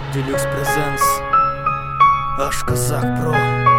Deluxe Presents Аж Казак Про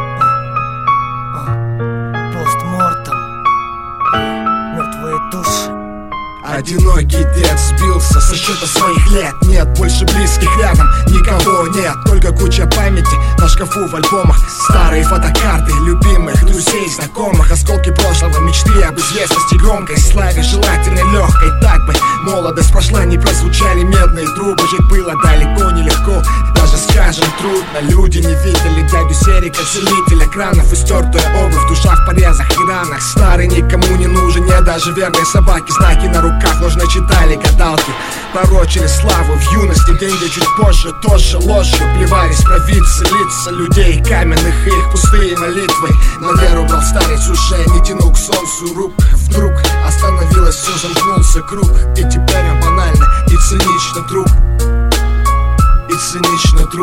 Постмортом Мертвые души. Одинокий дед сбился со счета своих лет. Нет больше близких рядом, никого нет. Только куча памяти на шкафу в альбомах. Старые фотокарты любимых друзей, знакомых. Осколки прошлого, мечты об известности, громкой славе, желательно легкой. Так бы молодость прошла, не прозвучали медные трубы. Жить было далеко нелегко, даже скажем трудно. Люди не видели дядю Серика, целителя кранов. Истертая обувь, душа в порезах и ранах. Старый никому не нужен, не даже верные собаки. Знаки на руках ложно читали гадалки. Пророчили славу в юности, деньги чуть позже тоже ложью плевались провидцы, лица людей каменных и их пустые молитвы. На веру брал старец, уже не тянул к солнцу рук. Вдруг остановилось, все замкнулся круг. И теперь он банально и цинично друг. И цинично друг.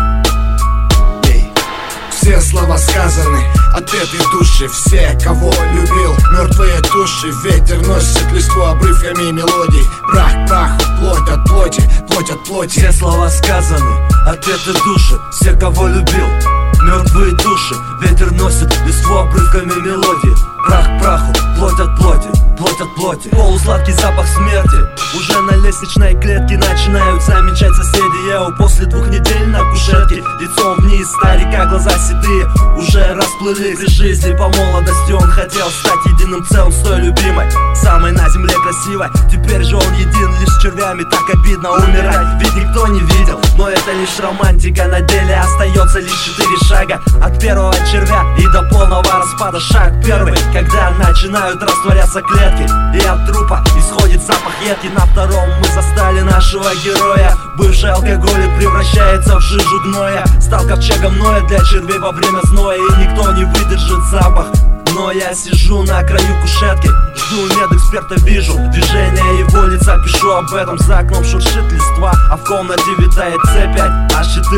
Все слова сказаны, ответы души. Все, кого любил, мертвые души. Ветер носит листву обрывками мелодий. Прах к праху, плоть от плоти, плоть от плоти. Все слова сказаны, ответы души. Все, кого любил, мертвые души. Ветер носит листву обрывками мелодий. Прах к праху, плоть от плоти, плоть от плоти. Полусладкий запах смерти. Уже на лестничной клетке начинают замечать соседи. Еу, после 2 недель на кушетке, лицом вниз, старика, глаза седые уже расплылись. При жизни по молодости он хотел стать единым целым с той любимой, самой на земле красивой. Теперь же он един лишь с червями, так обидно умирать, ведь никто не видел. Но это лишь романтика, на деле остается лишь 4 шага. От первого червя и до полного распада. Шаг первый, когда начинают растворяться клетки, и от трупа исходит запах едкий. На втором мы застали нашего героя. Бывший алкоголик превращается в жижу гноя. Стал ковчегом Ноя для червей во время зноя. И никто не выдержит запах. Но я сижу на краю кушетки, жду медэксперта, вижу движение его лица. Пишу об этом, за окном шуршит листва, а в комнате витает C5,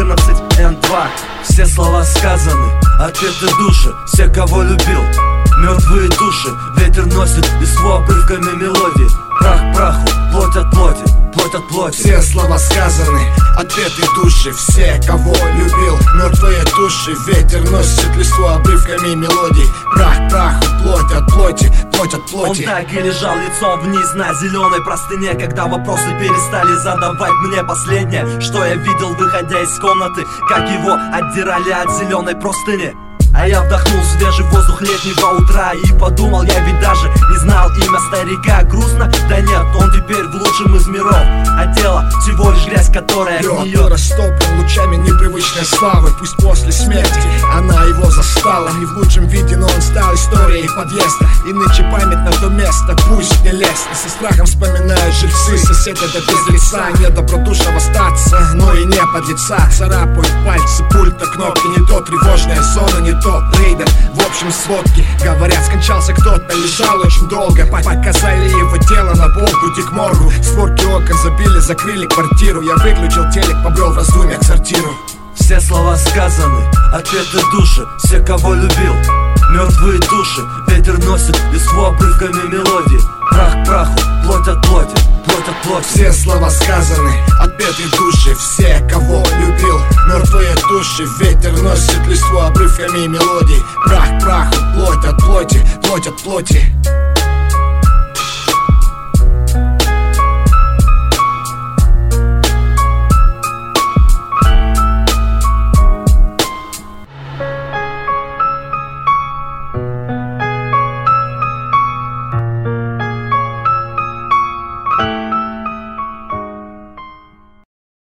H14N2. Все слова сказаны, ответы души. Все, кого любил, мертвые души. Ветер носит листву обрывками мелодии. Прах к праху, плоть от плоти, плоть от плоти. Все слова сказаны, ответы души. Все, кого любил, мертвые души. Ветер носит листву обрывками мелодий. Прах к праху, плоть от плоти, плоть от плоти. Он так и лежал лицом вниз на зеленой простыне, когда вопросы перестали задавать мне. Последнее, что я видел, выходя из комнаты, как его отдирали от зеленой простыни. А я вдохнул свежий воздух летнего утра и подумал, я ведь даже не знал имя старика. Грустно? Да нет, он теперь в лучшем из миров, а тело всего лишь грязь, которая Лед гниет. растоплен лучами непривычной славы. Пусть после смерти она его застала не в лучшем виде, но он стал историей подъезда. И нынче память на то место, пусть не лестно. Со страхом вспоминают жильцы, сосед это без лица. Не добродушного старца, но и не подлеца. Царапают пальцы, пульта, кнопки. Не то тревожная зона, не то рейдер. В общем сводки говорят, скончался кто-то, лежал очень долго. Показали его тело на полку, иди к моргу. Створки окон забили, закрыли квартиру. Я выключил телек, побрел в раздумьях к сортиру. Все слова сказаны, ответы души. Все, кого любил, мертвые души. Ветер носит листву обрывками мелодии. Прах к праху, плоть от плоти, плоть от плоти. Все слова сказаны, ответы души. Все, кого любил, мертвые души. Ветер носит листву обрывками мелодий. Прах к праху, плоть от плоти, плоть от плоти.